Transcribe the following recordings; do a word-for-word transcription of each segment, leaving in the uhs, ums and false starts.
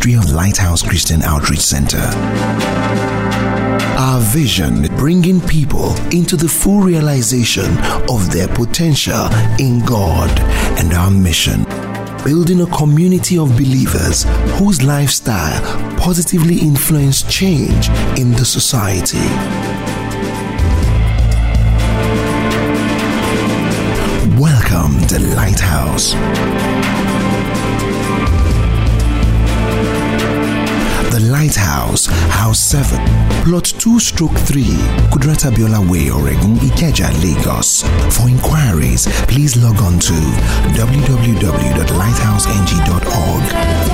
ministry of Lighthouse Christian Outreach Center. Our vision, bringing people into the full realization of their potential in God, and our mission, building a community of believers whose lifestyle positively influence change in the society. Welcome to Lighthouse. The Lighthouse, House seven, Plot two stroke three, Kudrata Biola Way, Oregon, Ikeja, Lagos. For inquiries, please log on to w w w dot lighthouse n g dot org.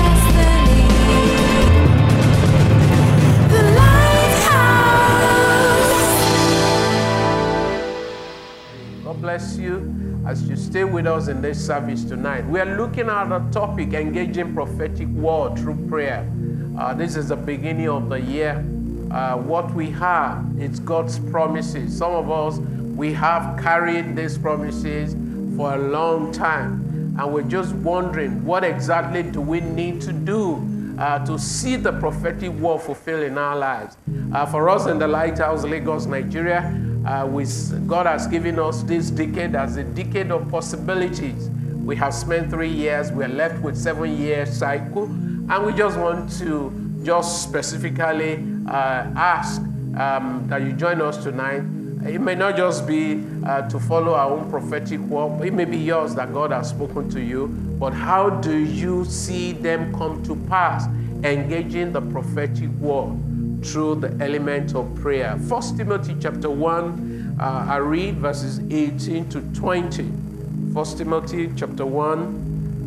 God bless you as you stay with us in this service tonight. We are looking at a topic, engaging prophetic word through prayer. Uh, this is the beginning of the year. Uh, what we have is God's promises. Some of us, we have carried these promises for a long time, and we're just wondering, what exactly do we need to do uh, to see the prophetic word fulfilled in our lives? Uh, for us in the Lighthouse, Lagos, Nigeria, uh, we, God has given us this decade as a decade of possibilities. We have spent three years, we're left with seven-year cycle, and we just want to just specifically uh, ask um, that you join us tonight. It may not just be uh, to follow our own prophetic word, it may be yours that God has spoken to you, but how do you see them come to pass, engaging the prophetic word through the element of prayer? First Timothy chapter one, uh, I read verses eighteen to twenty. First Timothy chapter one,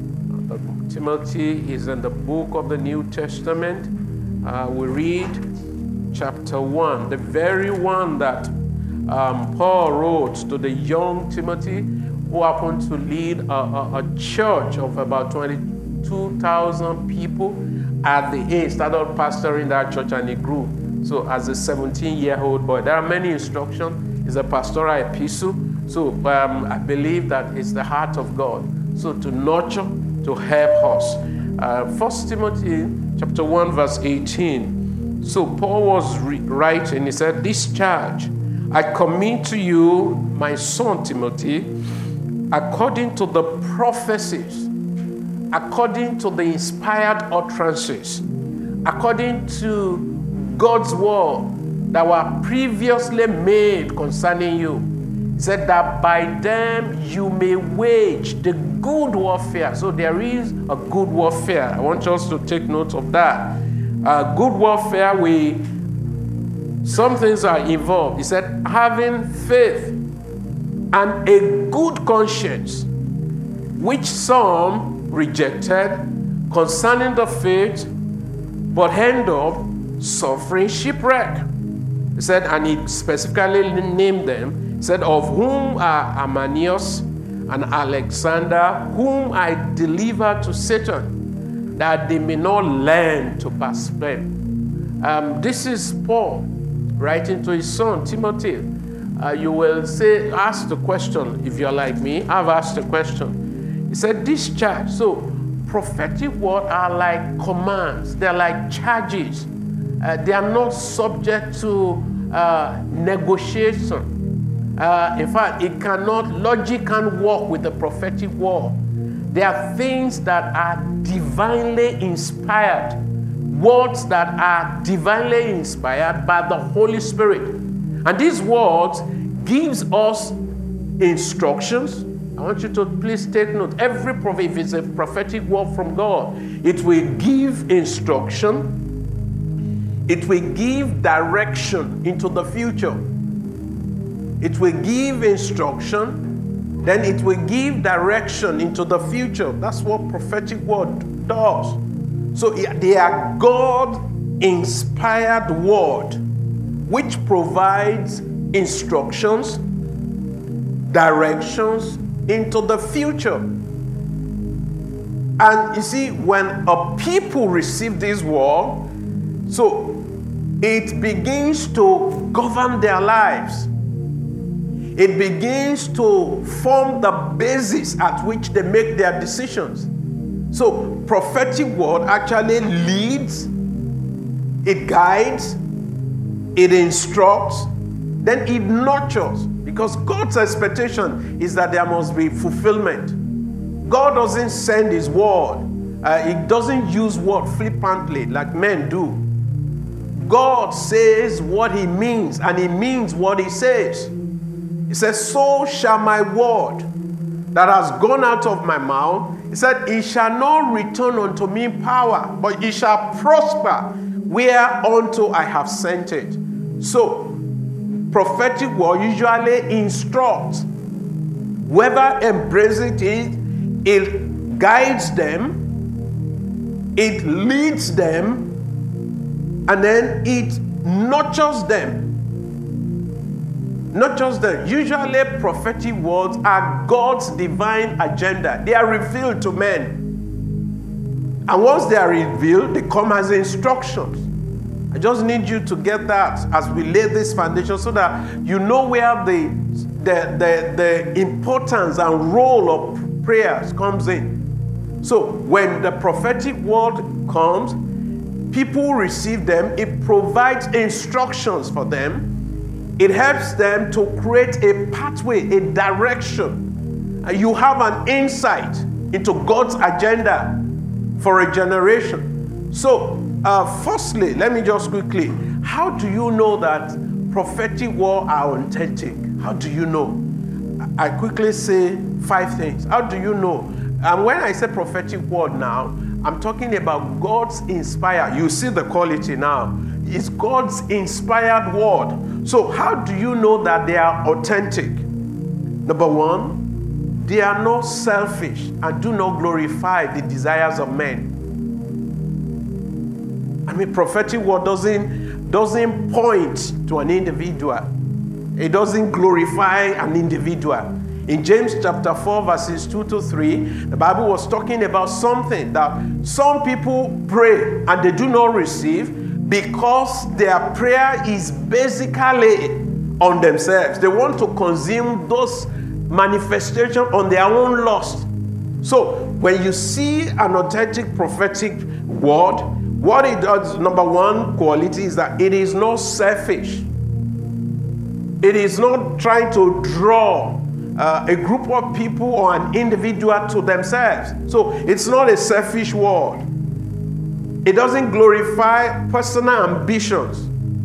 Timothy is in the book of the New Testament. Uh, we read chapter one, the very one that um, Paul wrote to the young Timothy, who happened to lead a, a, a church of about twenty-two thousand people at the age, started pastoring that church, and he grew. So as a seventeen-year-old boy, there are many instructions. It's a pastoral epistle. So um, I believe that it's the heart of God. So to nurture, to help us. Uh, First Timothy chapter one, verse eighteen. So Paul was re- writing, he said, "This charge I commit to you, my son Timothy, according to the prophecies, according to the inspired utterances, according to God's word that were previously made concerning you. He said that by them you may wage the good warfare." So there is a good warfare. I want us to take note of that. Uh, good warfare, we some things are involved. He said, having faith and a good conscience, which some rejected concerning the faith, but end up suffering shipwreck. He said, and he specifically named them. He said, of whom are Amanius and Alexander, whom I delivered to Satan, that they may not learn to blaspheme. Um, this is Paul writing to his son Timothy. Uh, you will say, ask the question, if you're like me, I've asked the question. He said, this charge, so prophetic words are like commands, they're like charges. Uh, they are not subject to uh, negotiation. Uh, in fact, it cannot, logic can't work with the prophetic word. There are things that are divinely inspired, words that are divinely inspired by the Holy Spirit. And these words gives us instructions. I want you to please take note. Every prophet, if it's a prophetic word from God, it will give instruction. It will give direction into the future. It will give instruction, then it will give direction into the future. That's what prophetic word does. So they are God-inspired word, which provides instructions, directions into the future. And you see, when a people receive this word, so it begins to govern their lives. It begins to form the basis at which they make their decisions. So prophetic word actually leads, it guides, it instructs, then it nurtures. Because God's expectation is that there must be fulfillment. God doesn't send his word. Uh, he doesn't use word flippantly like men do. God says what he means, and he means what he says. He says, so shall my word that has gone out of my mouth, he said, it shall not return unto me power, but it shall prosper whereunto I have sent it. So, prophetic word usually instructs. Whoever embraces it, it guides them, it leads them, and then it nurtures them. Nurtures them. Usually prophetic words are God's divine agenda. They are revealed to men. And once they are revealed, they come as instructions. I just need you to get that as we lay this foundation so that you know where the, the, the, the importance and role of prayers comes in. So when the prophetic word comes, people receive them, it provides instructions for them, it helps them to create a pathway, a direction. And you have an insight into God's agenda for a generation. So, uh, firstly, let me just quickly, how do you know that prophetic words are authentic? How do you know? I quickly say five things. How do you know? And when I say prophetic word now, I'm talking about God's inspired. You see the quality now. It's God's inspired word. So how do you know that they are authentic? Number one, they are not selfish and do not glorify the desires of men. I mean, prophetic word doesn't, doesn't point to an individual. It doesn't glorify an individual. In James chapter four, verses two to three, the Bible was talking about something that some people pray and they do not receive because their prayer is basically on themselves. They want to consume those manifestations on their own lust. So when you see an authentic prophetic word, what it does, number one quality is that it is not selfish. It is not trying to draw Uh, a group of people or an individual to themselves. So it's not a selfish word. It doesn't glorify personal ambitions.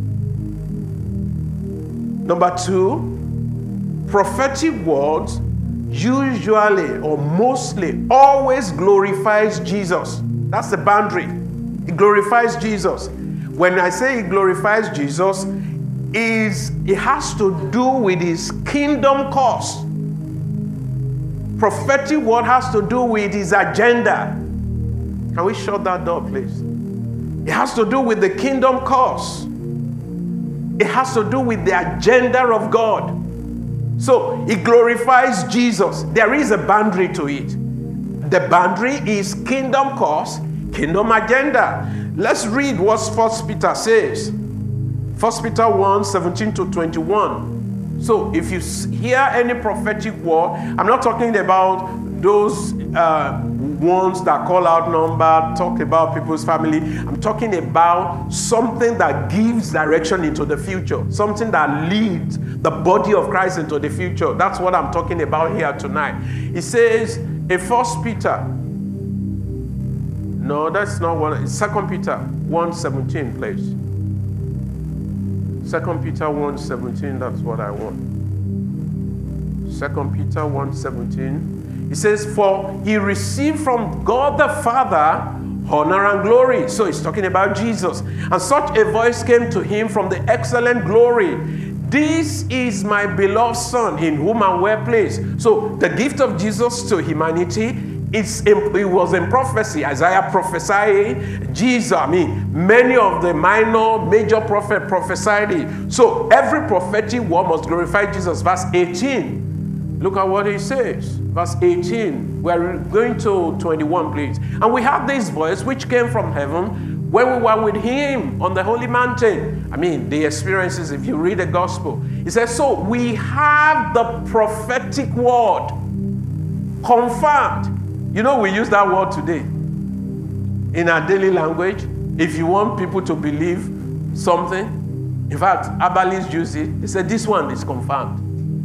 Number two, prophetic words usually or mostly always glorifies Jesus. That's the boundary. It glorifies Jesus. When I say it glorifies Jesus, is it has to do with his kingdom cause. Prophetic word has to do with his agenda. Can we shut that door, please? It has to do with the kingdom cause. It has to do with the agenda of God. So it glorifies Jesus. There is a boundary to it. The boundary is kingdom cause, kingdom agenda. Let's read what First Peter says. First Peter one, seventeen to twenty-one. So if you hear any prophetic word, I'm not talking about those uh, ones that call out number, talk about people's family. I'm talking about something that gives direction into the future, something that leads the body of Christ into the future. That's what I'm talking about here tonight. It says in First Peter, no, that's not one. It's Second Peter one seventeen, please. Second Peter one seventeen, that's what I want. Second Peter one seventeen. It says, for he received from God the Father honor and glory. So it's talking about Jesus. And such a voice came to him from the excellent glory. This is my beloved Son, in whom I'm well pleased. So the gift of Jesus to humanity, It's in, it was in prophecy. Isaiah prophesied Jesus. I mean, many of the minor, major prophet prophesied it. So every prophetic word must glorify Jesus. Verse eighteen. Look at what he says. Verse eighteen. We're going to twenty-one, please. And we have this voice which came from heaven when we were with him on the holy mountain. I mean, the experiences, if you read the gospel. He says, so we have the prophetic word confirmed. You know, we use that word today. in our daily language, if you want people to believe something, in fact, Abalis use it. They said this one is confirmed.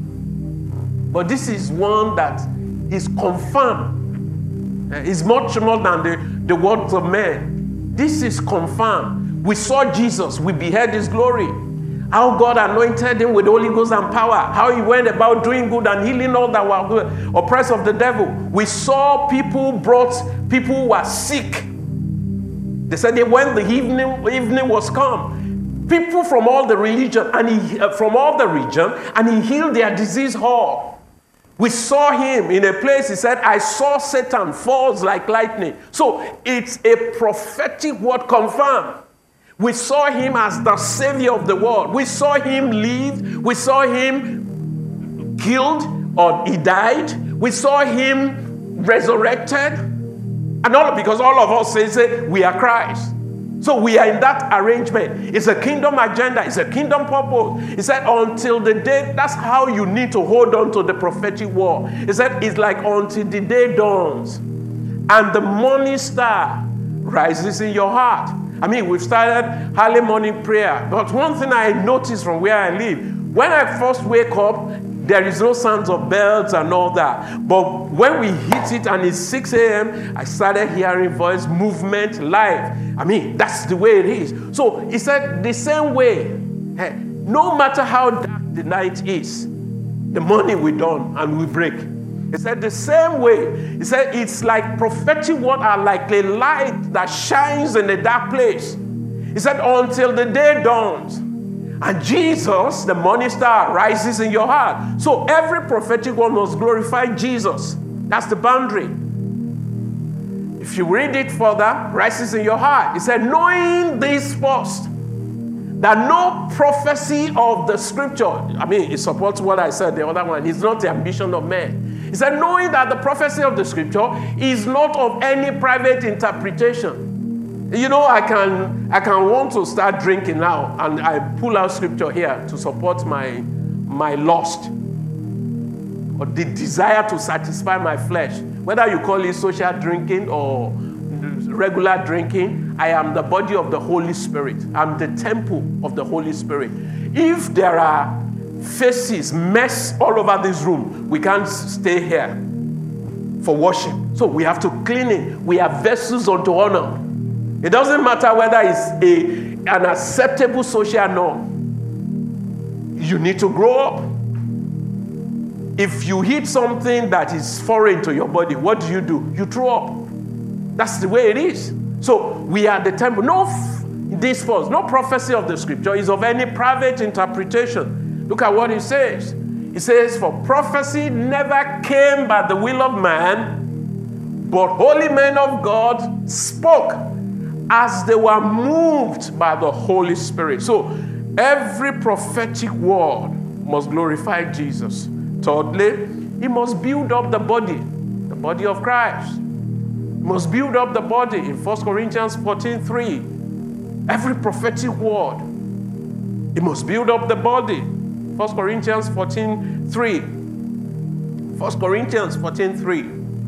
But this is one that is confirmed. It's much more than the, the words of men. This is confirmed. We saw Jesus. We beheld his glory. How God anointed him with the Holy Ghost and power. How he went about doing good and healing all that were oppressed of the devil. We saw people brought, people who were sick. They said that when the evening, evening was come, people from all the religion and he, uh, from all the region, and he healed their disease all. We saw him in a place, he said, I saw Satan falls like lightning. So it's a prophetic word confirmed. We saw him as the savior of the world. We saw him live. We saw him killed or he died. We saw him resurrected. And all because all of us say, say we are Christ. So we are in that arrangement. It's a kingdom agenda. It's a kingdom purpose. He said until the day, that's how you need to hold on to the prophetic word. He said it's like until the day dawns and the morning star rises in your heart. I mean, we've started early morning prayer. But one thing I noticed from where I live, when I first wake up, there is no sounds of bells and all that. But when we hit it and it's six a.m., I started hearing voice, movement, life. I mean, that's the way it is. So he said the same way, hey, no matter how dark the night is, the morning we dawn and we break. He said the same way. He said it's like prophetic word are like a light that shines in a dark place. He said until the day dawns. And Jesus, the morning star, rises in your heart. So every prophetic word must glorify Jesus. That's the boundary. If you read it further, rises in your heart. He said, knowing this first, that no prophecy of the scripture, I mean, it supports what I said, the other one, it's not the ambition of man. He said, knowing that the prophecy of the scripture is not of any private interpretation. You know, I can I can want to start drinking now, and I pull out scripture here to support my my lust or the desire to satisfy my flesh. Whether you call it social drinking or regular drinking, I am the body of the Holy Spirit. I'm the temple of the Holy Spirit. If there are faces, mess all over this room, we can't stay here for worship. So we have to clean it. We are vessels unto honor. It doesn't matter whether it's a, an acceptable social norm. You need to grow up. If you hit something that is foreign to your body, what do you do? You throw up. That's the way it is. So we are the temple. No, this first, no prophecy of the scripture is of any private interpretation. Look at what he says. He says, for prophecy never came by the will of man, but holy men of God spoke as they were moved by the Holy Spirit. So every prophetic word must glorify Jesus. Thirdly, it must build up the body, the body of Christ. It must build up the body in First Corinthians fourteen three. Every prophetic word, it must build up the body. First Corinthians fourteen three. First Corinthians fourteen three.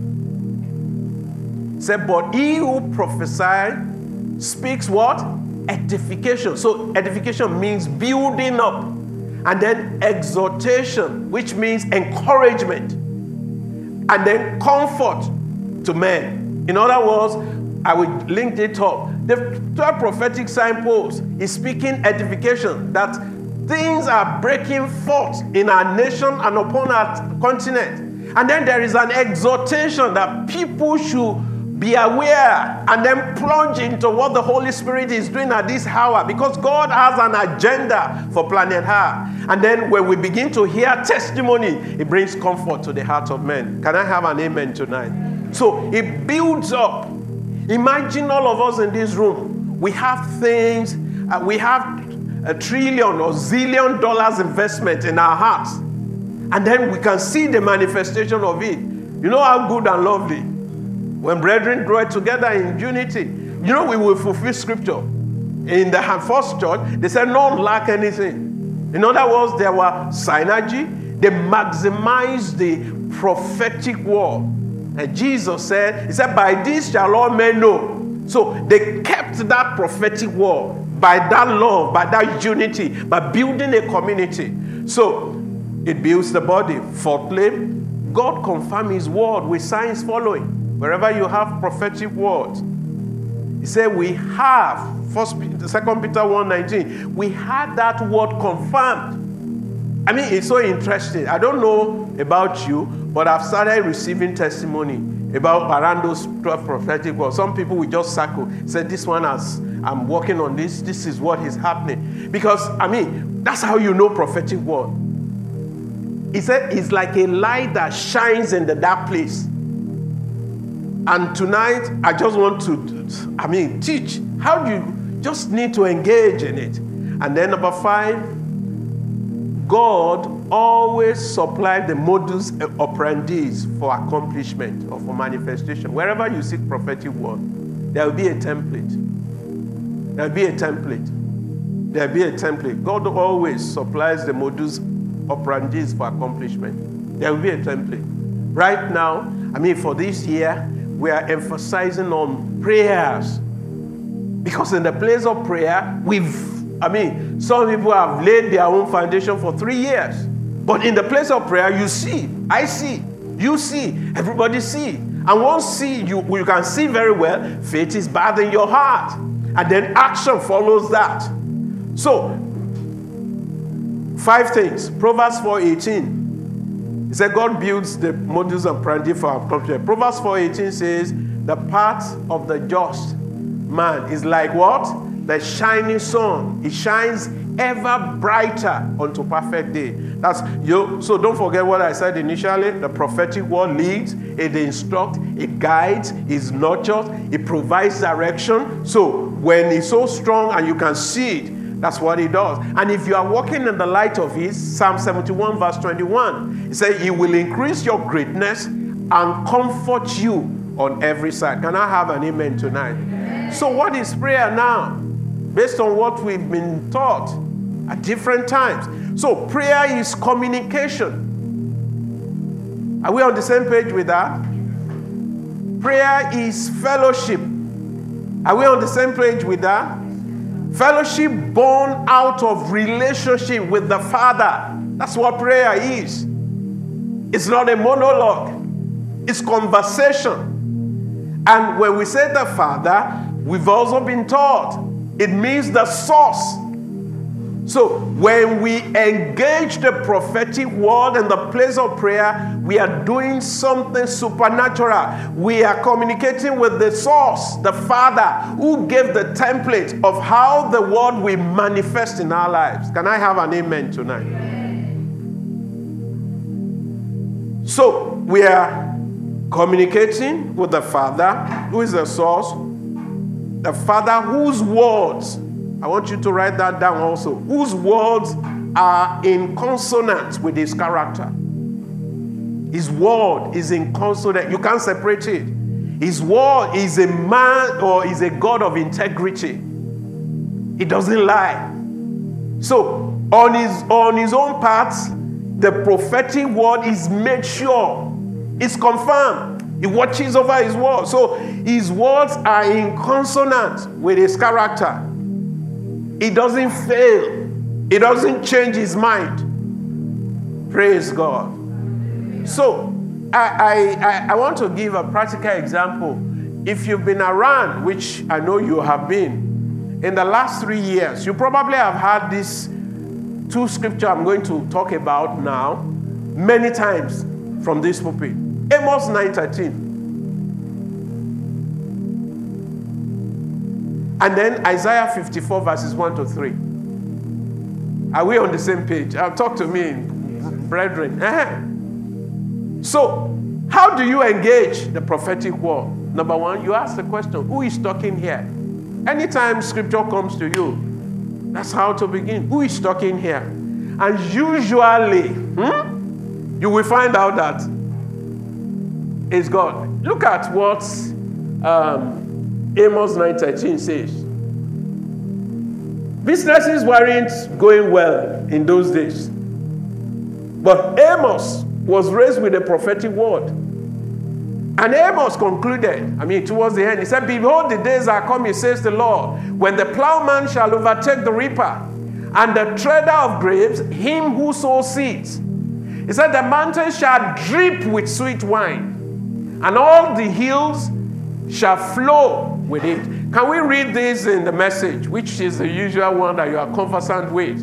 Said, but he who prophesied speaks what? Edification. So edification means building up. And then exhortation, which means encouragement. And then comfort to men. In other words, I will link it up. The third prophetic signpost is speaking edification, that things are breaking forth in our nation and upon our continent. And then there is an exhortation that people should be aware and then plunge into what the Holy Spirit is doing at this hour, because God has an agenda for Planet Earth. And then when we begin to hear testimony, it brings comfort to the heart of men. Can I have an amen tonight? So it builds up. Imagine all of us in this room. We have things, uh, we have a trillion or zillion dollars investment in our hearts. And then we can see the manifestation of it. You know how good and lovely. When brethren grow together in unity, you know we will fulfill scripture. In the first church, they said none lack anything. In other words, there were synergy. They maximized the prophetic word. And Jesus said, he said, by this shall all men know So they kept that prophetic word by that love, by that unity, by building a community. So it builds the body. Fourthly, God confirms his word with signs following. Wherever you have prophetic words, he said we have, First Peter, Second Peter one nineteen, we had that word confirmed. I mean, it's so interesting. I don't know about you, but I've started receiving testimony about around those twelve prophetic words. Some people will just circle, say, this one has, I'm working on this, this is what is happening. Because, I mean, that's how you know prophetic word. He said it's like a light that shines in the dark place. And tonight, I just want to, I mean, teach. How do you just need to engage in it? And then number five, God always supplies the modus operandi for accomplishment or for manifestation. Wherever you seek prophetic word, there will be a template. There will be a template. There will be a template. God always supplies the modus operandi for accomplishment. There will be a template. Right now, I mean, for this year, we are emphasizing on prayers. Because in the place of prayer, we've, I mean, some people have laid their own foundation for three years. But in the place of prayer, you see, I see, you see, everybody see. And once see, you, you can see very well, faith is bad in your heart. And then action follows that. So, five things. Proverbs four eighteen. It said God builds the modus operandi for our accomplishment. Proverbs four eighteen says, the path of the just man is like what? The shining sun. It shines ever brighter unto perfect day. That's you. So don't forget what I said initially. The prophetic word leads, it instructs, it guides, it nurtures, it provides direction. So when it's so strong and you can see it, that's what it does. And if you are walking in the light of it, Psalm seventy-one verse twenty-one, it says, he will increase your greatness and comfort you on every side. Can I have an amen tonight? Amen. So what is prayer now? Based on what we've been taught at different times. So prayer is communication. Are we on the same page with that? Prayer is fellowship. Are we on the same page with that? Fellowship born out of relationship with the Father. That's what prayer is. It's not a monologue. It's conversation. And when we say the Father, we've also been taught it means the source. So when we engage the prophetic word in the place of prayer, we are doing something supernatural. We are communicating with the source, the Father, who gave the template of how the word will manifest in our lives. Can I have an amen tonight? So we are communicating with the Father, who is the source, the Father whose words, I want you to write that down also, whose words are in consonance with his character. His word is in consonance. You can't separate it. His word is a man or is a God of integrity. He doesn't lie. So on his, on his own part, the prophetic word is made sure. It's confirmed. He watches over his word. So his words are in consonance with his character. He doesn't fail. He doesn't change his mind. Praise God. So I, I, I want to give a practical example. If you've been around, which I know you have been, in the last three years, you probably have had these two scriptures I'm going to talk about now many times from this pulpit. Amos nine thirteen. And then Isaiah fifty-four verses one to three. Are we on the same page? Uh, talk to me, brethren. Uh-huh. So, how do you engage the prophetic word? Number one, you ask the question, who is talking here? Anytime scripture comes to you, that's how to begin. Who is talking here? And usually, hmm, you will find out that it's God. Look at what um, Amos nine thirteen says. Businesses weren't going well in those days. But Amos was raised with a prophetic word. And Amos concluded, I mean, towards the end, he said, behold, the days are coming, says the Lord, when the plowman shall overtake the reaper, and the treader of grapes, him who sows seeds. He said, the mountains shall drip with sweet wine, and all the hills shall flow with it. Can we read this in the Message, which is the usual one that you are conversant with?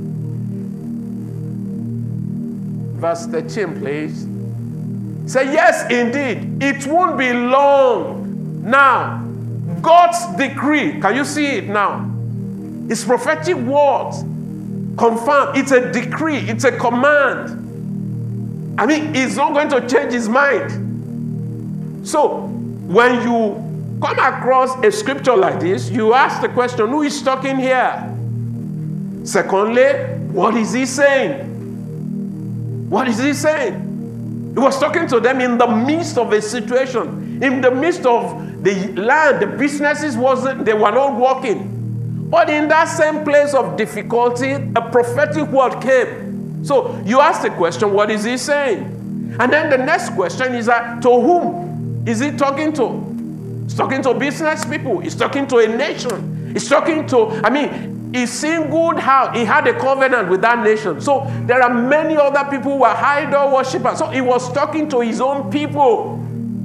Verse thirteen, please. Say, yes, indeed, it won't be long. Now, God's decree, can you see it now? It's prophetic words, confirmed. It's a decree, it's a command. I mean, he's not going to change his mind. So, when you come across a scripture like this, you ask the question, who is talking here? Secondly, what is he saying? What is he saying? He was talking to them in the midst of a situation, in the midst of the land, the businesses wasn't, they were not working. But in that same place of difficulty, a prophetic word came. So you ask the question, what is he saying? And then the next question is that, to whom is he talking to? He's talking to business people. He's talking to a nation. He's talking to, I mean, he singled out, he had a covenant with that nation. So there are many other people who were idol worshippers. So he was talking to his own people.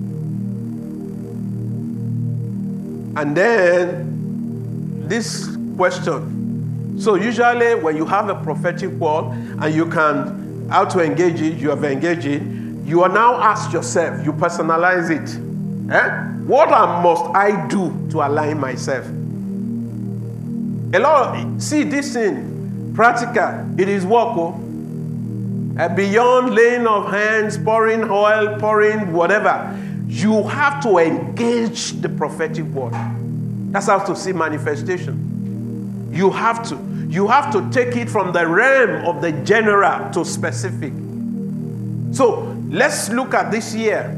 And then this question. So usually when you have a prophetic word and you can, how to engage it, you have engaged it, you are now ask yourself, you personalize it. Eh? What must I do to align myself? A lot of, see this thing, practical, it is work. Oh. Uh, beyond laying of hands, pouring oil, pouring whatever, you have to engage the prophetic word. That's how to see manifestation. You have to. You have to take it from the realm of the general to specific. So let's look at this year.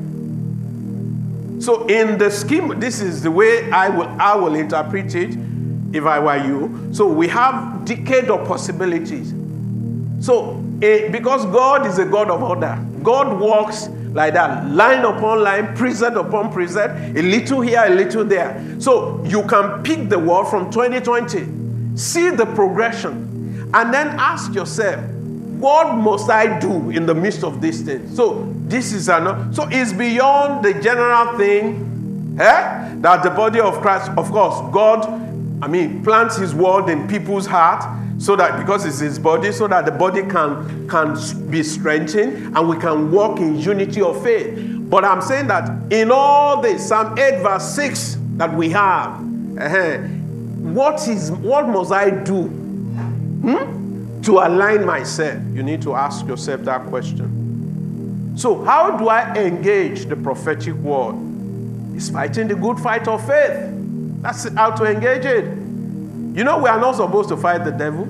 So in the scheme, this is the way I will I will interpret it if I were you. So we have decade of possibilities. So eh, because God is a God of order, God works like that, line upon line, precept upon precept, a little here, a little there. So you can pick the word from twenty twenty, see the progression, and then ask yourself, what must I do in the midst of this thing? So this is an, so it's beyond the general thing, eh? That the body of Christ, of course, God, I mean, plants his word in people's heart, so that because it's his body, so that the body can, can be strengthened and we can walk in unity of faith. But I'm saying that in all this, Psalm eight verse six that we have, uh, what is what must I do hmm, to align myself? You need to ask yourself that question. So how do I engage the prophetic word? It's fighting the good fight of faith. That's how to engage it. You know, we are not supposed to fight the devil.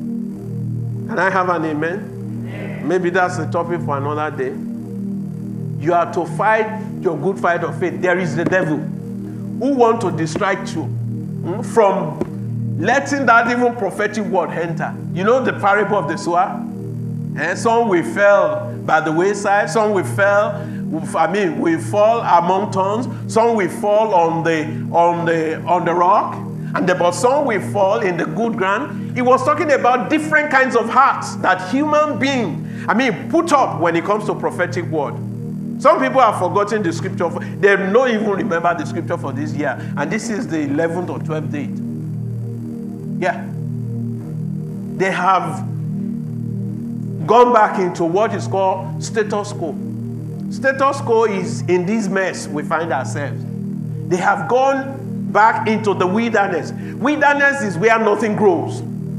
Can I have an amen? Amen. Maybe that's a topic for another day. You are to fight your good fight of faith. There is the devil who want to distract you hmm, from letting that even prophetic word enter. You know the parable of the sower? And some will fall by the wayside, some will fall, I mean, will fall among thorns, some will fall on the on the on the rock, and the, but some will fall in the good ground. He was talking about different kinds of hearts that human beings, I mean, put up when it comes to prophetic word. Some people have forgotten the scripture. For, they don't even remember the scripture for this year, and this is the eleventh or twelfth date. Yeah, they have gone back into what is called status quo. Status quo is in this mess we find ourselves. They have gone back into the wilderness. Wilderness is where nothing grows.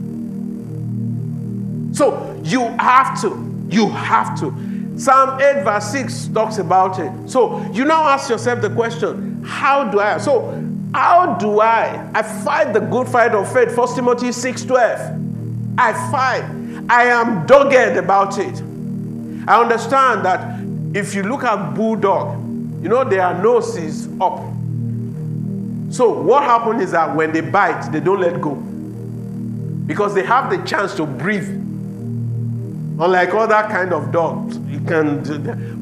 So you have to, you have to. Psalm eight verse six talks about it. So you now ask yourself the question, how do I? So how do I? I fight the good fight of faith. First Timothy six twelve. I fight. I am dogged about it. I understand that if you look at bulldog, you know their nose is up. So what happens is that when they bite, they don't let go. Because they have the chance to breathe. Unlike other kind of dogs, you can,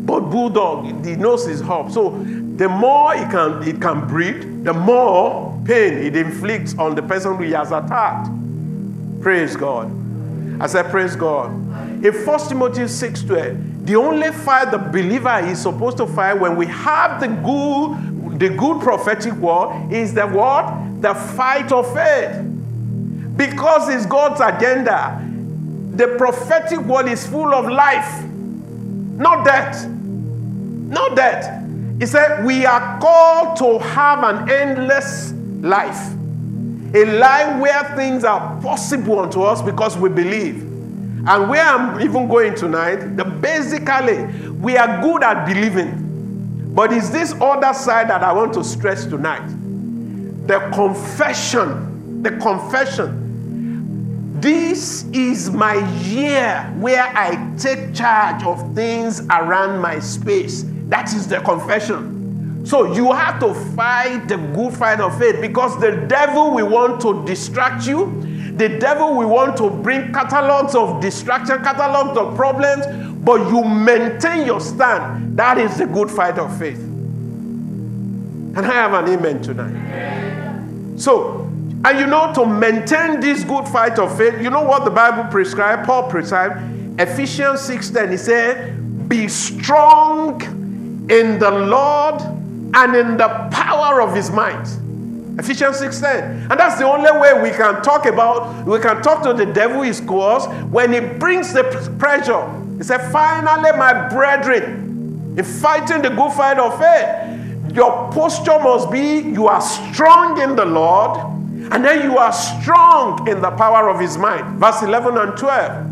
But bulldog, the nose is up. So the more it can, it can breathe, the more pain it inflicts on the person who he has attacked. Praise God. I said, praise God. In First Timothy six twelve, the only fight the believer is supposed to fight when we have the good, the good prophetic word is the what? The fight of faith. Because it's God's agenda. The prophetic word is full of life, not death. Not death. He said, we are called to have an endless life. A life where things are possible unto us because we believe. And where I'm even going tonight, the basically, we are good at believing. But it's this other side that I want to stress tonight. The confession. The confession. This is my year where I take charge of things around my space. That is the confession. So you have to fight the good fight of faith, because the devil will want to distract you. The devil will want to bring catalogs of distraction, catalogs of problems, but you maintain your stand. That is the good fight of faith. And I have an amen tonight. Amen. So, and you know, to maintain this good fight of faith, you know what the Bible prescribed, Paul prescribed, Ephesians six ten, he said, be strong in the Lord and in the power of his might. Ephesians six ten. And that's the only way we can talk about, we can talk to the devil his cause when he brings the pressure. He said, finally, my brethren, in fighting the good fight of faith, your posture must be, you are strong in the Lord, and then you are strong in the power of his might. Verse eleven and twelve.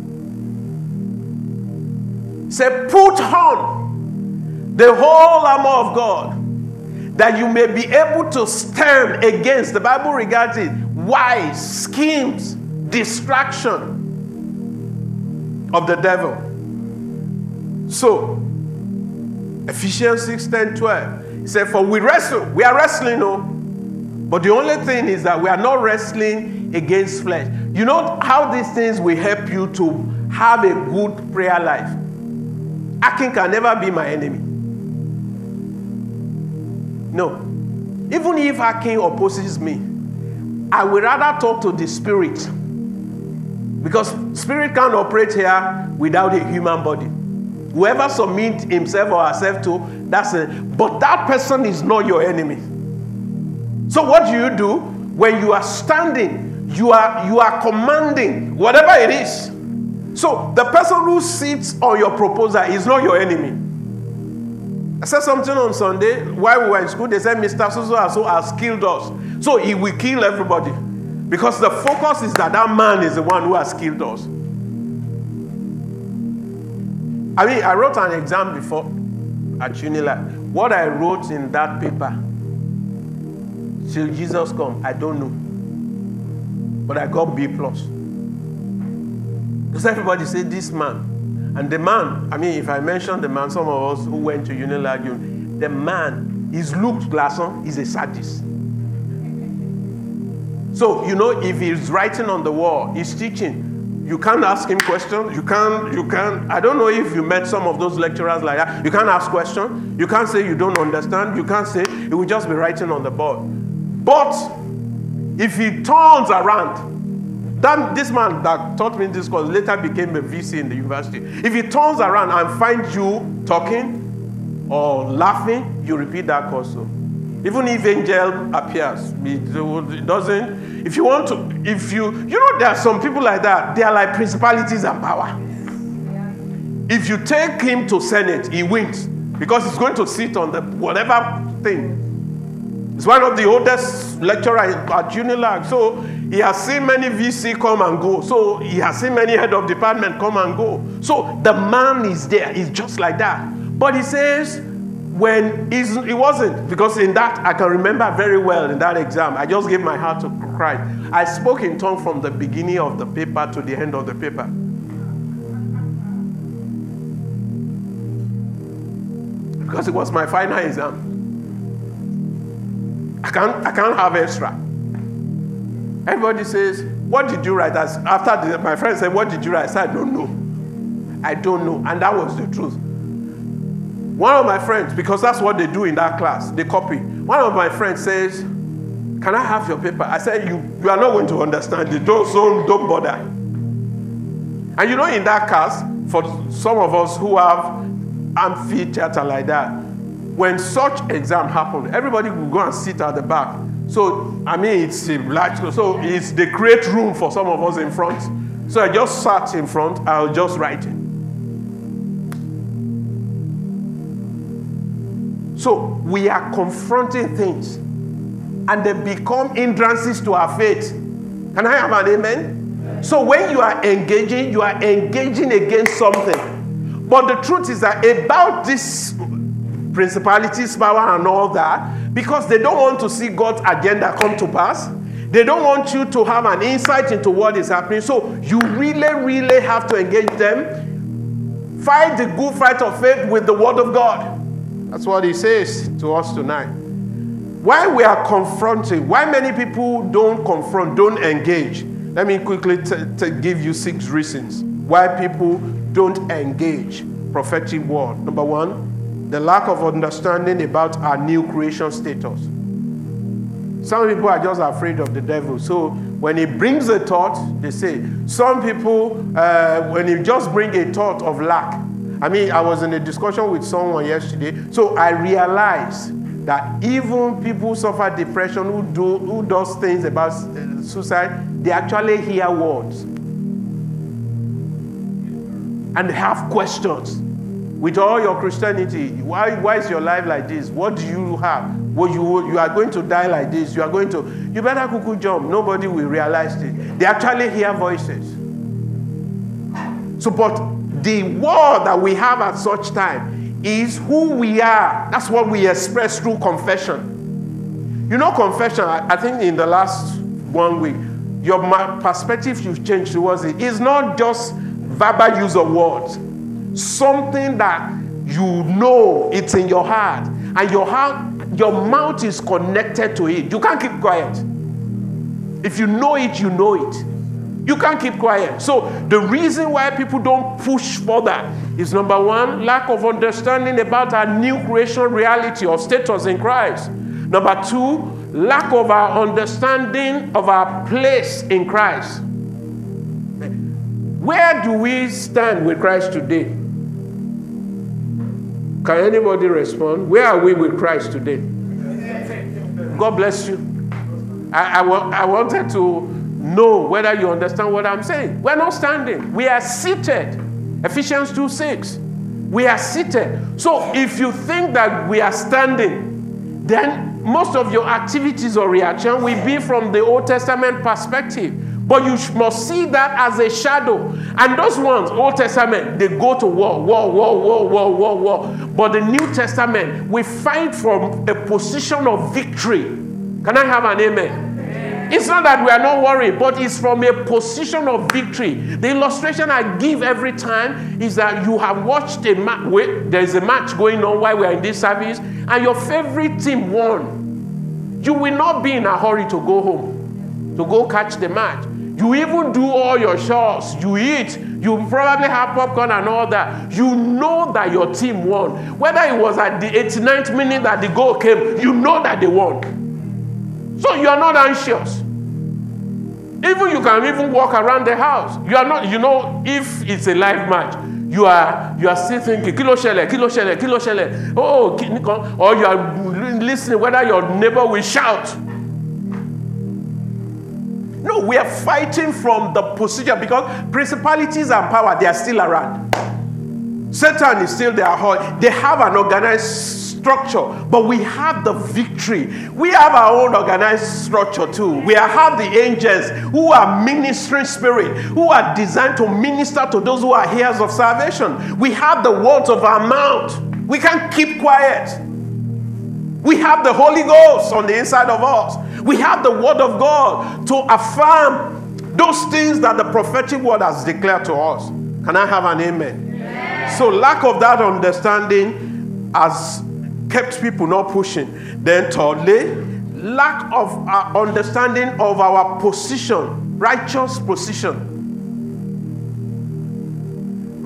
Say, put on the whole armor of God, that you may be able to stand against, the Bible regards it, wise schemes, distraction of the devil. So, Ephesians six ten twelve, it said, for we wrestle, we are wrestling, no. But the only thing is that we are not wrestling against flesh. You know how these things will help you to have a good prayer life? Hacking can never be my enemy. No. Even if hacking opposes me, I would rather talk to the spirit. Because spirit can't operate here without a human body. Whoever submits himself or herself to, that's it. But that person is not your enemy. So what do you do? When you are standing, you are, you are commanding whatever it is. So the person who sits on your proposal is not your enemy. I said something on Sunday while we were in school. They said Mister So-so and so has killed us. So he will kill everybody. Because the focus is that that man is the one who has killed us. I mean, I wrote an exam before at Unilag. What I wrote in that paper, till Jesus come, I don't know. But I got B plus. Because everybody said this man. And the man, I mean, if I mention the man, some of us who went to Unilag, the man, his looks glass on, is a sadist. So, you know, if he's writing on the wall, he's teaching, you can't ask him questions. You can't, you can't, I don't know if you met some of those lecturers like that. You can't ask questions. You can't say you don't understand. You can't say, it will just be writing on the board. But if he turns around, then this man that taught me this course later became a V C in the university. If he turns around and finds you talking or laughing, you repeat that course. So even if angel appears, it doesn't. If you want to, if you, you know, there are some people like that. They are like principalities and power. Yeah. If you take him to Senate, he wins because he's going to sit on the whatever thing. He's one of the oldest lecturers at Unilag. So he has seen many V C come and go. So he has seen many head of department come and go. So the man is there. He's just like that. But he says, when he's, he wasn't, because in that, I can remember very well in that exam, I just gave my heart to Christ. I spoke in tongues from the beginning of the paper to the end of the paper. Because it was my final exam. I can't, I can't have extra. Everybody says, what did you write? As after the, my friend said, what did you write? I said, I don't know. I don't know. And that was the truth. One of my friends, because that's what they do in that class, they copy. One of my friends says, can I have your paper? I said, you, you are not going to understand it. Don't, so don't bother. And you know, in that class, for some of us who have amphitheater like that, when such exam happen, everybody will go and sit at the back. So, I mean, it's a large, so it's they create room for some of us in front. So I just sat in front, I was just writing. So we are confronting things, and they become hindrances to our faith. Can I have an amen? So when you are engaging, you are engaging against something. But the truth is that about this principalities, power, and all that, because they don't want to see God's agenda come to pass, they don't want you to have an insight into what is happening. So you really, really have to engage them. Fight the good fight of faith with the word of God. That's what he says to us tonight. Why we are confronting, why many people don't confront, don't engage. Let me quickly t- t- give you six reasons why people don't engage prophetic word. Number one, the lack of understanding about our new creation status. Some people are just afraid of the devil. So when he brings a thought, they say, some people, uh, when he just brings a thought of lack. I mean, I was in a discussion with someone yesterday, so I realized that even people who suffer depression, who do who does things about uh, suicide, they actually hear words and have questions. With all your Christianity, why why is your life like this? What do you have? Well, you you are going to die like this. You are going to. You better cuckoo jump. Nobody will realize it. They actually hear voices. So, but the word that we have at such time is who we are. That's what we express through confession. You know, confession, I, I think in the last one week, your perspective you've changed towards it. It's not just verbal use of words. Something that you know it's in your heart. And your heart, your mouth is connected to it. You can't keep quiet. If you know it, you know it. You can't keep quiet. So the reason why people don't push further is, number one, lack of understanding about our new creation reality or status in Christ. Number two, lack of our understanding of our place in Christ. Where do we stand with Christ today? Can anybody respond? Where are we with Christ today? God bless you. I, I, wa- I wanted to know whether you understand what I'm saying. We're not standing. We are seated. Ephesians two six. We are seated. So if you think that we are standing, then most of your activities or reaction will be from the Old Testament perspective. But you must see that as a shadow. And those ones, Old Testament, they go to war, war, war, war, war, war, war. But the New Testament, we fight from a position of victory. Can I have an amen? It's not that we are not worried, but it's from a position of victory. The illustration I give every time is that you have watched a match. There's a match going on while we are in this service, and your favorite team won. You will not be in a hurry to go home, to go catch the match. You even do all your chores. You eat. You probably have popcorn and all that. You know that your team won. Whether it was at the eighty-ninth minute that the goal came, you know that they won. So you are not anxious. Even you can even walk around the house. You are not, you know, if it's a live match, you are you are still thinking, kilo shele, kilo shele, kilo shele. Oh, or you are listening whether your neighbor will shout. No, we are fighting from the position because principalities and power, they are still around. Satan is still there. They have an organized structure, but we have the victory. We have our own organized structure too. We have the angels who are ministering spirit, who are designed to minister to those who are heirs of salvation. We have the words of our mouth. We can't keep quiet. We have the Holy Ghost on the inside of us. We have the word of God to affirm those things that the prophetic word has declared to us. Can I have an amen? Yes. So lack of that understanding has kept people not pushing. Then thirdly, lack of our understanding of our position, righteous position.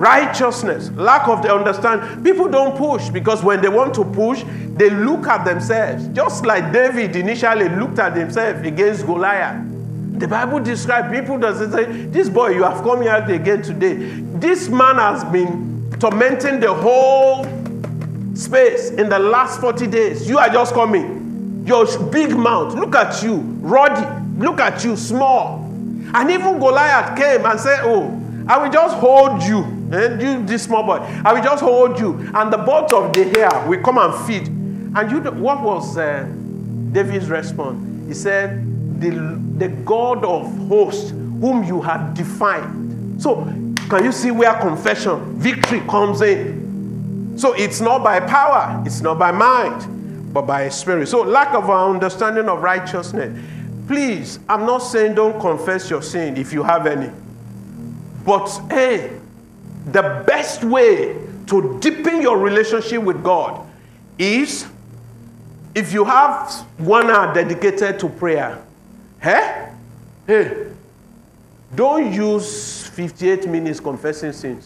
Righteousness, lack of the understanding. People don't push because when they want to push, they look at themselves. Just like David initially looked at himself against Goliath. The Bible describes people that say, this boy, you have come here again today. This man has been tormenting the whole space in the last forty days. You are just coming. Your big mouth. Look at you. Ruddy. Look at you. Small. And even Goliath came and said, oh, I will just hold you. And you, this small boy. I will just hold you. And the birds of the air will come and feed. And you, what was uh, David's response? He said, the, the God of hosts whom you have defined. So, can you see where confession, victory comes in? So, it's not by power. It's not by mind. But by spirit. So, lack of our understanding of righteousness. Please, I'm not saying don't confess your sin if you have any. But, hey, the best way to deepen your relationship with God is if you have one hour dedicated to prayer. Hey? Hey, don't use fifty-eight minutes confessing sins.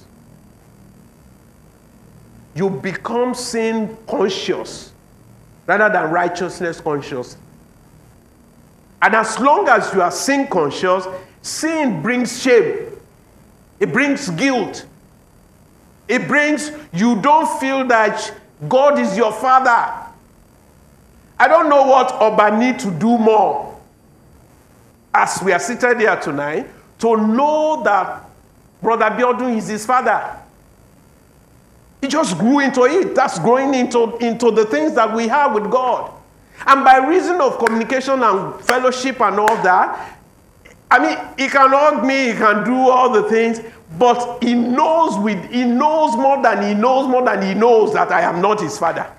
You become sin conscious rather than righteousness conscious. And as long as you are sin conscious, sin brings shame. It brings guilt. It brings, you don't feel that God is your father. I don't know what Oba need to do more as we are seated here tonight to know that Brother Biodun is his father. He just grew into it. That's growing into, into the things that we have with God. And by reason of communication and fellowship and all that, I mean, he can hug me, he can do all the things, but he knows with he knows more than he knows more than he knows that I am not his father.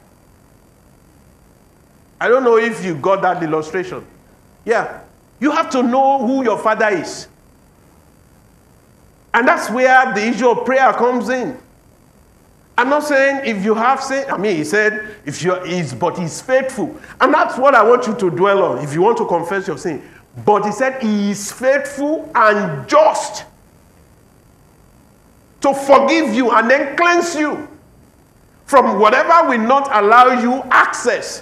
I don't know if you got that illustration. Yeah. You have to know who your father is. And that's where the issue of prayer comes in. I'm not saying if you have sin, I mean, he said, if you're, he's, but he's faithful. And that's what I want you to dwell on, if you want to confess your sin. But he said, he is faithful and just to forgive you and then cleanse you from whatever will not allow you access.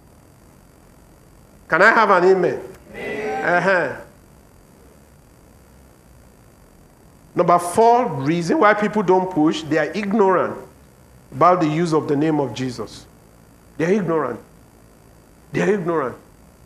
Can I have an amen? Amen. Uh-huh. Number four reason why people don't push, they are ignorant about the use of the name of Jesus. They are ignorant. They are ignorant.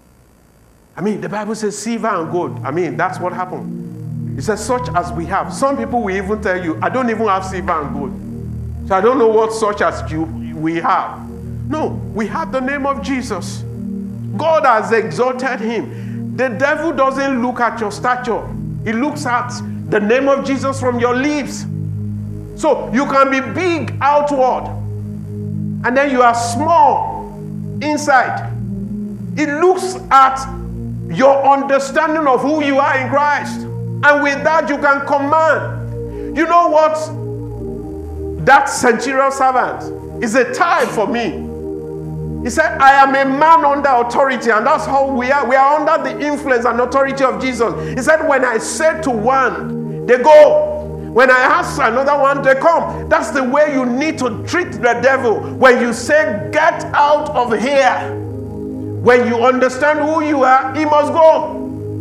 I mean, the Bible says silver and gold. I mean, that's what happened. It says such as we have. Some people will even tell you, I don't even have silver and gold. So I don't know what such as you we have. No, we have the name of Jesus. God has exalted him. The devil doesn't look at your stature. He looks at the name of Jesus from your lips. So you can be big outward, and then you are small inside. It looks at your understanding of who you are in Christ. And with that, you can command. You know what? That centurion servant is a type for me. He said, I am a man under authority, and that's how we are. We are under the influence and authority of Jesus. He said, when I say to one, they go. When I ask another one, they come. That's the way you need to treat the devil. When you say, get out of here, when you understand who you are, he must go.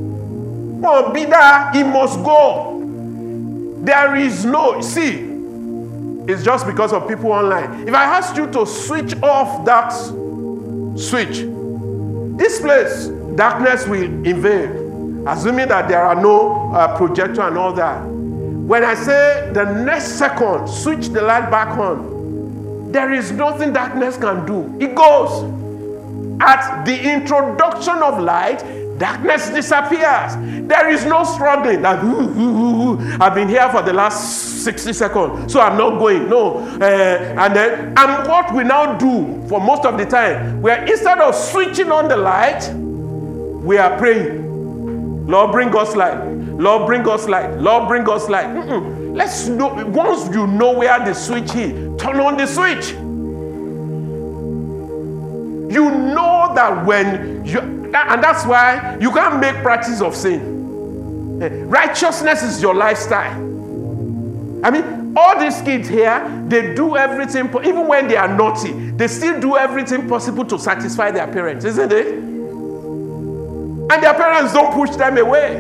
Oh, be there, he must go. There is no, see, it's just because of people online. If I asked you to switch off that switch, this place, darkness will invade, assuming that there are no uh, projector and all that. When I say the next second, switch the light back on, there is nothing darkness can do. It goes. At the introduction of light, darkness disappears. There is no struggling that ooh, ooh, ooh, I've been here for the last sixty seconds, so I'm not going. No. Uh, and then, and what we now do for most of the time, we are, instead of switching on the light, we are praying. Lord, bring us light. Lord, bring us light. Lord, bring us light. Mm-mm. Let's know. Once you know where the switch is, turn on the switch. You know that when you, and that's why you can't make practice of sin. Righteousness is your lifestyle. I mean, All these kids here, they do everything, even when they are naughty, they still do everything possible to satisfy their parents, isn't it? And their parents don't push them away.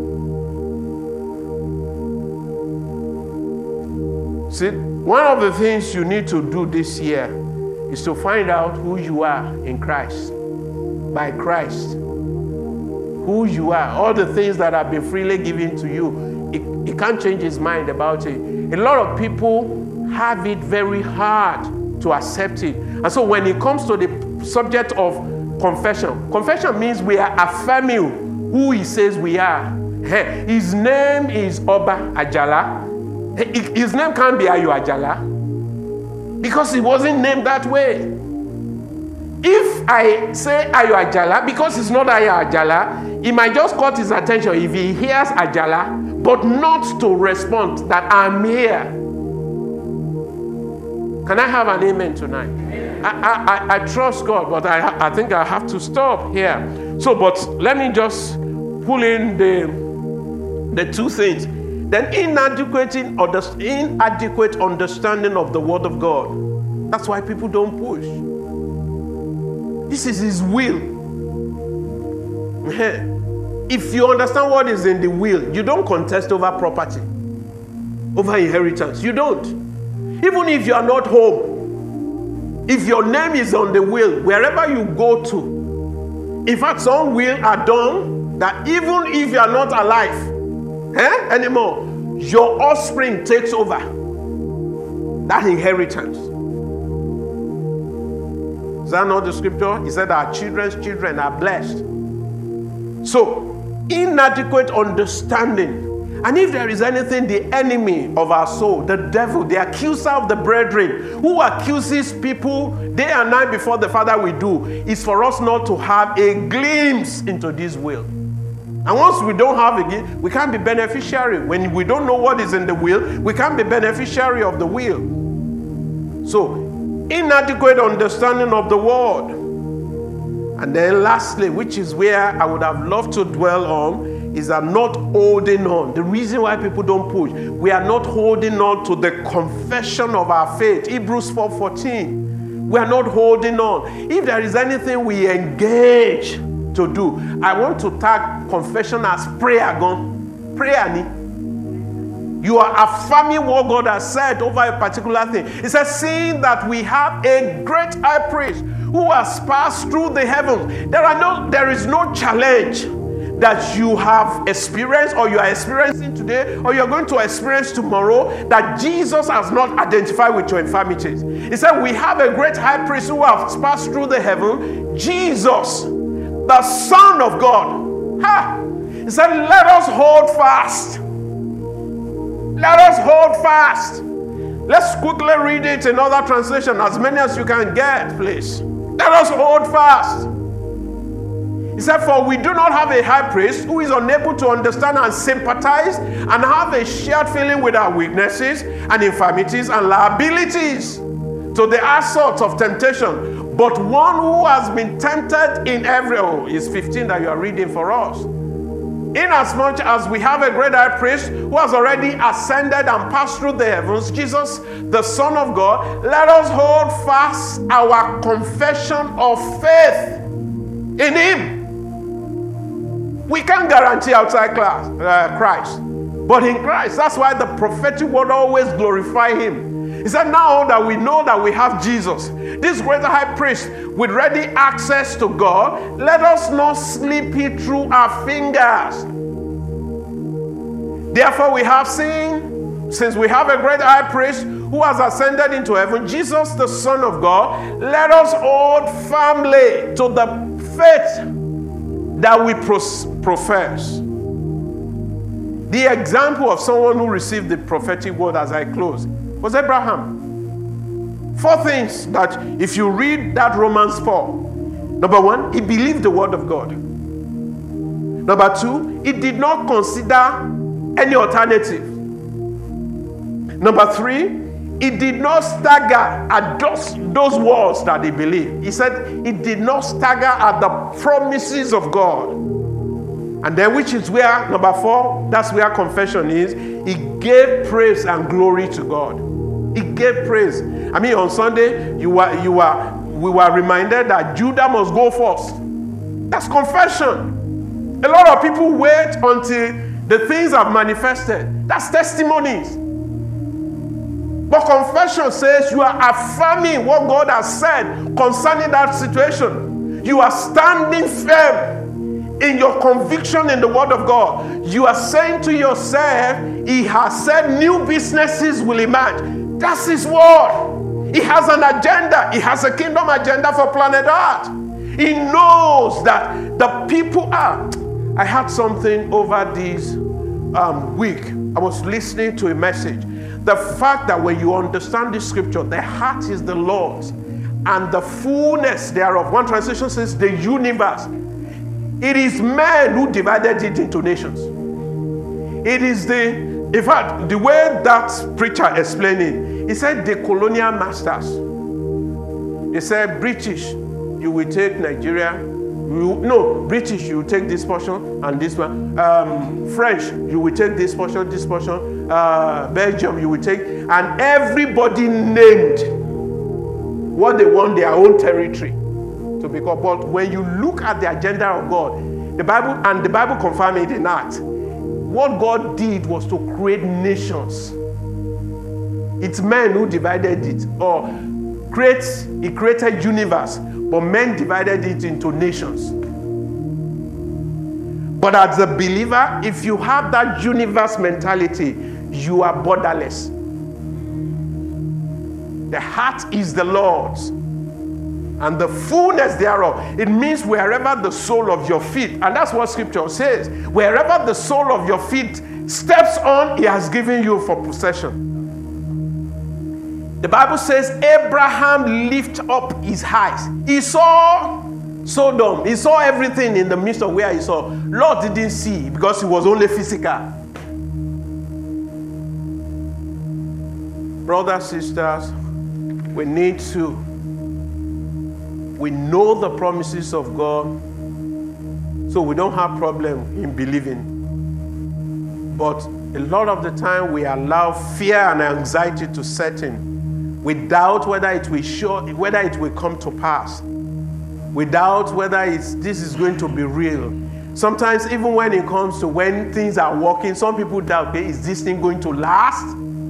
See, one of the things you need to do this year is to find out who you are in Christ, by Christ. Who you are, all the things that have been freely given to you, he, he can't change his mind about it. A lot of people have it very hard to accept it. And so when it comes to the subject of confession, confession means we are affirming who he says we are. His name is Oba Ajala. His name can't be Ayo Ajala because he wasn't named that way. If I say Ayo Ajala, because it's not Ayo Ajala, he might just caught his attention if he hears Ajala, but not to respond that I'm here. Can I have an amen tonight? I, I, I trust God, but I, I think I have to stop here. So, but let me just pull in the, the two things. Then inadequate, inadequate understanding of the Word of God. That's why people don't push. This is His will. If you understand what is in the will, you don't contest over property, over inheritance. You don't. Even if you are not home, if your name is on the will, wherever you go to, in fact, some will are done that even if you are not alive eh, anymore, your offspring takes over that inheritance. Is that not the scripture? He said our children's children are blessed. So, inadequate understanding. And if there is anything the enemy of our soul, the devil, the accuser of the brethren, who accuses people day and night before the Father we do, is for us not to have a glimpse into this will. And once we don't have a glimpse, we can't be beneficiary. When we don't know what is in the will, we can't be beneficiary of the will. So, inadequate understanding of the word. And then lastly, which is where I would have loved to dwell on, is that not holding on. The reason why people don't push, we are not holding on to the confession of our faith. Hebrews four fourteen. We are not holding on. If there is anything we engage to do, I want to tag confession as prayer. Gone. Prayer. Ni. You are affirming what God has said over a particular thing. It says, seeing that we have a great high priest who has passed through the heavens. There are no, there is no challenge that you have experienced or you are experiencing today or you are going to experience tomorrow that Jesus has not identified with your infirmities. He said, we have a great high priest who has passed through the heaven, Jesus, the Son of God. Ha! He said, let us hold fast. Let us hold fast. Let's quickly read it in other translation, as many as you can get, please. Let us hold fast. He said, for we do not have a high priest who is unable to understand and sympathize and have a shared feeling with our weaknesses and infirmities and liabilities to the assaults of temptation, but one who has been tempted in every... Oh, it's fifteen that you are reading for us. Inasmuch as we have a great high priest who has already ascended and passed through the heavens, Jesus, the Son of God, let us hold fast our confession of faith in Him. We can't guarantee outside class, uh, Christ, but in Christ. That's why the prophetic word always glorify Him. He said, now that we know that we have Jesus, this great high priest with ready access to God, let us not slip it through our fingers. Therefore we have seen, since we have a great high priest who has ascended into heaven, Jesus the Son of God, let us hold firmly to the faith that we profess. The example of someone who received the prophetic word as I close was Abraham. Four things that if you read that Romans four. Number one, he believed the word of God. Number two, he did not consider any alternative. Number three, he did not stagger at those, those words that he believed. He said he did not stagger at the promises of God. And then, which is where, number four, that's where confession is. He gave praise and glory to God. He gave praise. I mean, on Sunday, you were, you were, we were reminded that Judah must go first. That's confession. A lot of people wait until the things have manifested. That's testimonies. But confession says you are affirming what God has said concerning that situation. You are standing firm in your conviction in the word of God. You are saying to yourself, he has said new businesses will emerge. That's his word. He has an agenda. He has a kingdom agenda for planet Earth. He knows that the people are. I had something over this um, week. I was listening to a message. The fact that when you understand this scripture, the heart is the Lord's and the fullness thereof. One translation says the universe. It is men who divided it into nations. It is the, in fact, the way that preacher explained it, he said the colonial masters. He said, British, you will take Nigeria. You, no, British, you will take this portion and this one. Um, French, you will take this portion, this portion. Uh, Belgium, you will take. And everybody named what they want their own territory to become. But when you look at the agenda of God, the Bible, and the Bible confirms it in Acts, what God did was to create nations. It's men who divided it, or create, he created universe, but men divided it into nations. But as a believer, if you have that universe mentality, you are borderless. The heart is the Lord's, and the fullness thereof. It means wherever the sole of your feet, and that's what scripture says, wherever the sole of your feet steps on, he has given you for possession. The Bible says Abraham lifted up his eyes. He saw Sodom. He saw everything in the midst of where he saw. Lot didn't see because it was only physical. Brothers, sisters, we need to We know the promises of God, so we don't have problem in believing. But a lot of the time we allow fear and anxiety to set in. We doubt whether it will show, whether it will come to pass. We doubt whether it's, this is going to be real. Sometimes even when it comes to when things are working, some people doubt, okay, is this thing going to last?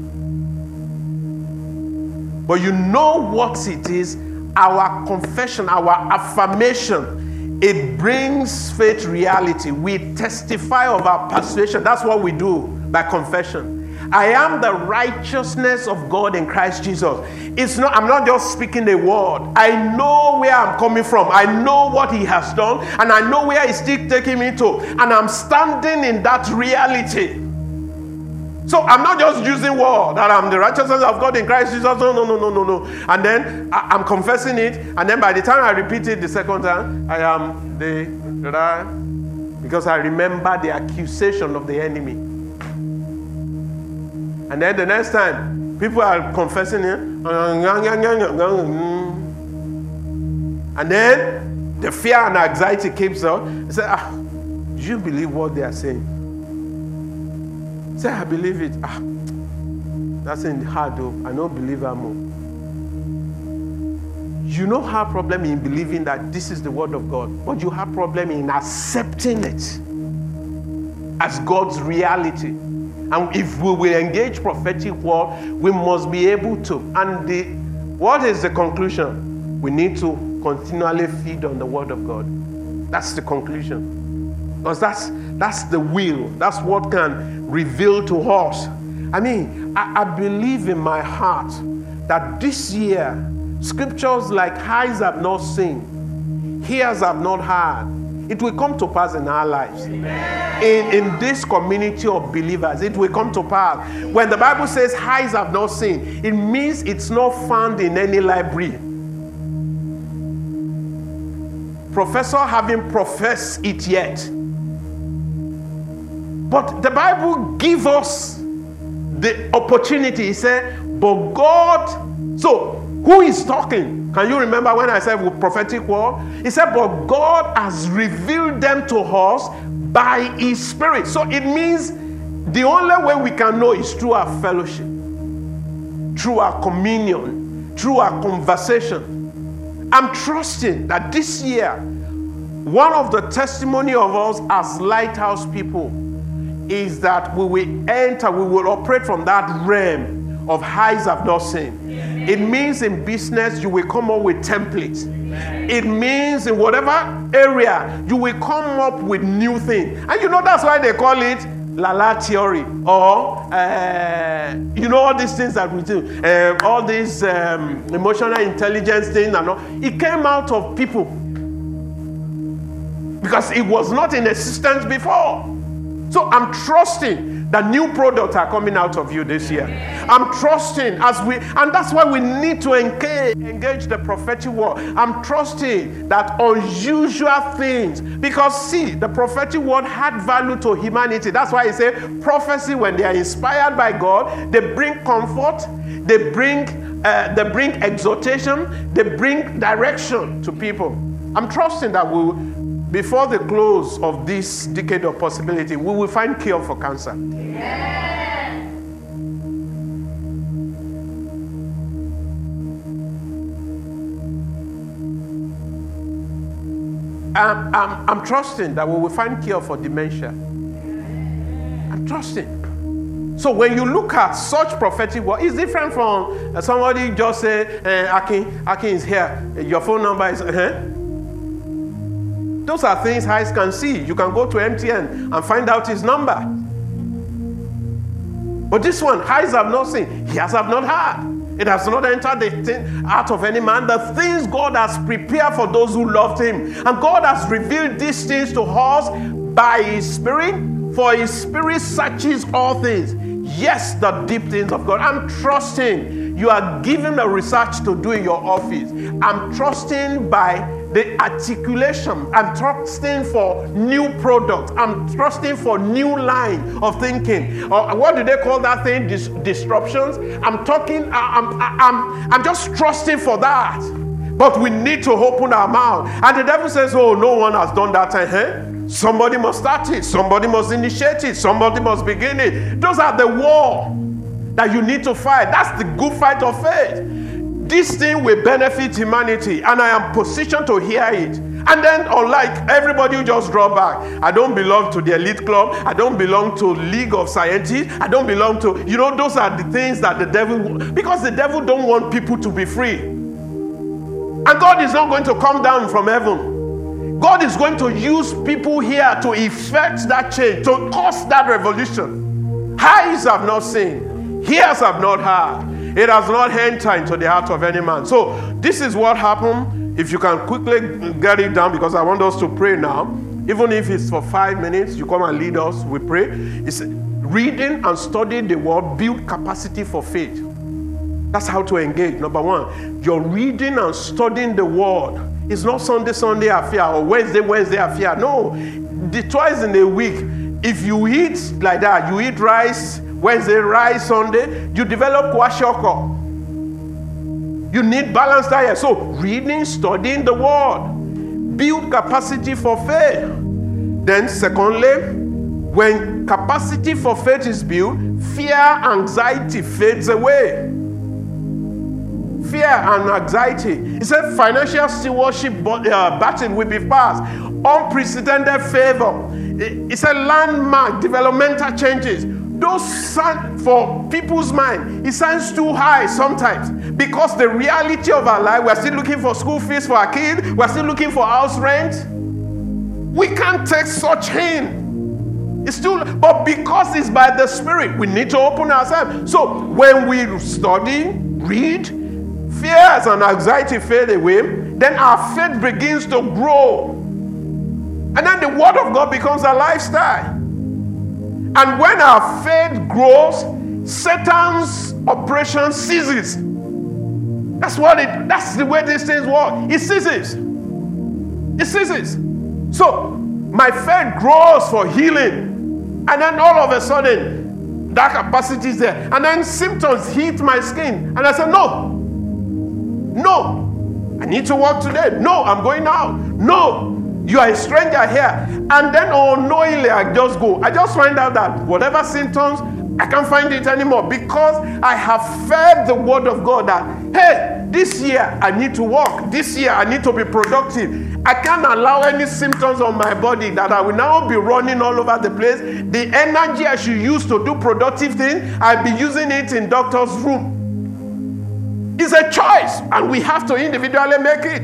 But you know what it is. Our confession, our affirmation, it brings faith reality. We testify of our persuasion. That's what we do by confession. I am the righteousness of God in Christ Jesus. It's not, I'm not just speaking a word. I know where I'm coming from. I know what he has done, and I know where he's still taking me to. And I'm standing in that reality. So I'm not just using word that I'm the righteousness of God in Christ Jesus. No, no, no, no, no, no. And then I, I'm confessing it. And then by the time I repeat it the second time, I am the, because I remember the accusation of the enemy. And then the next time, people are confessing it. And then the fear and anxiety keeps out. I say, ah, do you believe what they are saying? Say, I believe it. Ah, that's in hard though. I don't believe I'm more. You don't have problem in believing that this is the word of God, but you have problem in accepting it as God's reality. And if we will engage prophetic word, we must be able to. And the what is the conclusion? We need to continually feed on the word of God. That's the conclusion. Because that's that's the will. That's what can reveal to us. I mean, I, I believe in my heart that this year, scriptures like eyes have not seen, ears have not heard, it will come to pass in our lives. Amen. In, in this community of believers, it will come to pass. When the Bible says eyes have not seen, it means it's not found in any library. Professor haven't professed it yet. But the Bible gives us the opportunity. He said, but God, so who is talking? Can you remember when I said with prophetic word? He said, but God has revealed them to us by his Spirit. So it means the only way we can know is through our fellowship, through our communion, through our conversation. I'm trusting that this year, one of the testimony of us as Lighthouse people is that we will enter, we will operate from that realm of eyes have not seen. It means in business, you will come up with templates. It means in whatever area, you will come up with new things. And you know, that's why they call it Lala theory, or uh, you know, all these things that we do, uh, all these um, emotional intelligence things and all. It came out of people because it was not in existence before. So I'm trusting that new products are coming out of you this year. I'm trusting as we, and that's why we need to engage, engage the prophetic word. I'm trusting that unusual things, because see, the prophetic word had value to humanity. That's why I say prophecy, when they are inspired by God, they bring comfort, they bring, uh, they bring exhortation, they bring direction to people. I'm trusting that we will, before the close of this decade of possibility, we will find cure for cancer. Yeah. I'm, I'm, I'm trusting that we will find cure for dementia. I'm trusting. So when you look at such prophetic word, it's different from uh, somebody just say, uh, Akin, Akin is here. Your phone number is, uh-huh. Those are things eyes can see. You can go to M T N and find out his number. But this one, eyes have not seen, ears have not heard. It has not entered the thing out of any man. The things God has prepared for those who loved him. And God has revealed these things to us by his Spirit. For his Spirit searches all things. Yes, the deep things of God. I'm trusting you are given a research to do in your office. I'm trusting by the articulation. I'm trusting for new products. I'm trusting for new line of thinking. Or what do they call that thing? Dis- disruptions. I'm talking. I'm, I'm. I'm just trusting for that. But we need to open our mouth. And the devil says, "Oh, no one has done that." Uh-huh. Somebody must start it. Somebody must initiate it. Somebody must begin it. Those are the war that you need to fight. That's the good fight of faith. This thing will benefit humanity, and I am positioned to hear it. And then, unlike everybody who just draw back, I don't belong to the elite club, I don't belong to League of Scientists, I don't belong to, you know, those are the things that the devil, because the devil don't want people to be free. And God is not going to come down from heaven. God is going to use people here to effect that change, to cause that revolution. Eyes have not seen, ears have not heard. It has not entered into the heart of any man. So this is what happened. If you can quickly get it down, because I want us to pray now. Even if it's for five minutes, you come and lead us, we pray. It's reading and studying the word, build capacity for faith. That's how to engage. Number one, you're reading and studying the word. It's not Sunday, Sunday affair or Wednesday, Wednesday affair. No, the twice in a week. If you eat like that, you eat rice, Wednesday, rice, Sunday, you develop kwashiorkor. You need balanced diet. So reading, studying the word, build capacity for faith. Then secondly, when capacity for faith is built, fear, anxiety fades away. Fear and anxiety. He said financial stewardship uh, battle will be passed. Unprecedented favor. He said landmark developmental changes. Those sound for people's mind, it sounds too high sometimes, because the reality of our life, we're still looking for school fees for our kids, we're still looking for house rent. We can't take such in. It's still, but because it's by the Spirit, we need to open ourselves. So when we study, read, fears and anxiety fade away, then our faith begins to grow. And then the Word of God becomes a lifestyle. And when our faith grows, Satan's operation ceases. That's what it, that's the way these things work. It ceases. It ceases. So my faith grows for healing. And then all of a sudden, that capacity is there. And then symptoms hit my skin. And I say, no. No. I need to work today. No, I'm going out. No. You are a stranger here. And then unknowingly, I just go. I just find out that whatever symptoms, I can't find it anymore because I have fed the word of God that, hey, this year I need to work. This year I need to be productive. I can't allow any symptoms on my body that I will now be running all over the place. The energy I should use to do productive things, I'll be using it in doctor's room. It's a choice, and we have to individually make it.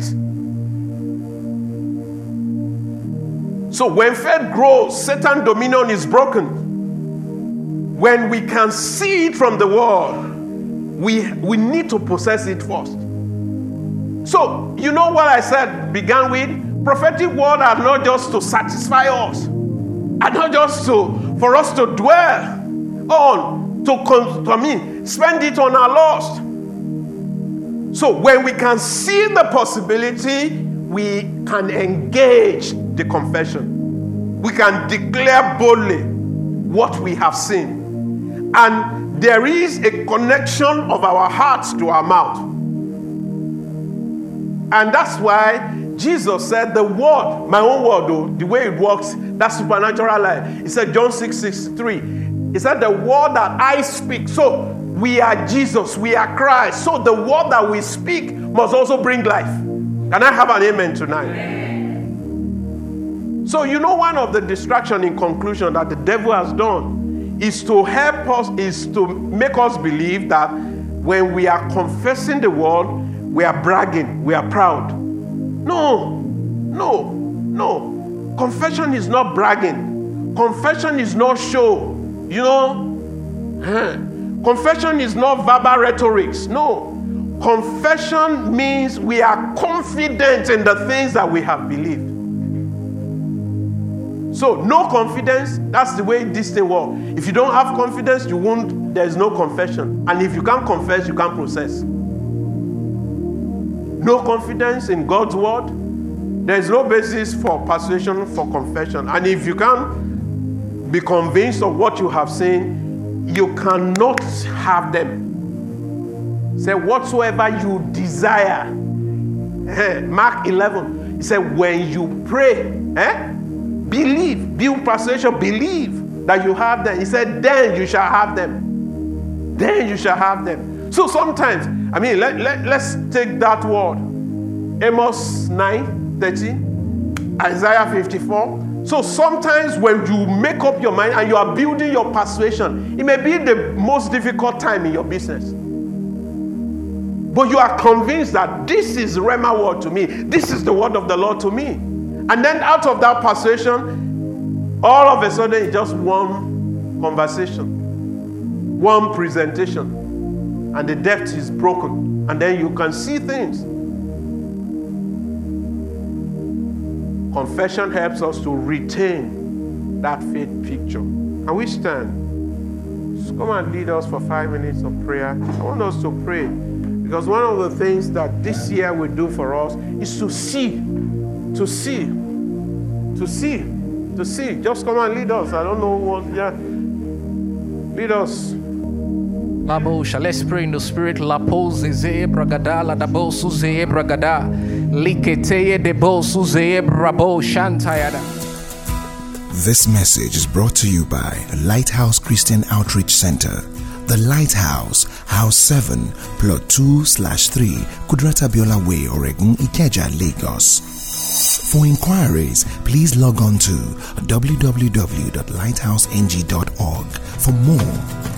So when faith grows, Satan's dominion is broken. When we can see it from the world, we, we need to possess it first. So, you know what I said, began with? Prophetic word are not just to satisfy us, are not just to for us to dwell on, to, con- to I mean, spend it on our lust. So when we can see the possibility, we can engage the confession. We can declare boldly what we have seen. And there is a connection of our hearts to our mouth. And that's why Jesus said the word, my own word though, the way it works, that's supernatural life. He said, John six sixty-three, he said the word that I speak. So we are Jesus, we are Christ. So the word that we speak must also bring life. Can I have an amen tonight? Amen. So you know one of the distractions in conclusion that the devil has done is to help us, is to make us believe that when we are confessing the word, we are bragging, we are proud. No, no, no. Confession is not bragging. Confession is not show. You know, confession is not verbal rhetorics. No. Confession means we are confident in the things that we have believed. So, no confidence, that's the way this thing works. If you don't have confidence, you won't, there's no confession. And if you can't confess, you can't process. No confidence in God's word, there's no basis for persuasion, for confession. And if you can't be convinced of what you have seen, you cannot have them. Say, whatsoever you desire. Mark eleven, he said, when you pray, eh? Believe, build persuasion, believe that you have them. He said, then you shall have them. Then you shall have them. So sometimes, I mean, let, let, let's take that word. Amos nine thirteen, Isaiah fifty-four. So sometimes when you make up your mind and you are building your persuasion, it may be the most difficult time in your business. But you are convinced that this is Rhema word to me. This is the word of the Lord to me. And then out of that persuasion, all of a sudden it's just one conversation, one presentation, and the depth is broken. And then you can see things. Confession helps us to retain that faith picture. And we stand. Just come and lead us for five minutes of prayer. I want us to pray. Because one of the things that this year will do for us is to see. To see. To see. To see. Just come and lead us. I don't know what. Yeah. Lead us. Labosha. Let's pray in the spirit. Lapose ze bragada la dabosu ze bragada. Liketeye debosu ze brabo shantayada. This message is brought to you by Lighthouse Christian Outreach Center. The Lighthouse, House seven, Plot two slash three, Kudrata Biola Way, Oregun, Ikeja, Lagos. For inquiries, please log on to w w w dot lighthouse n g dot org. For more,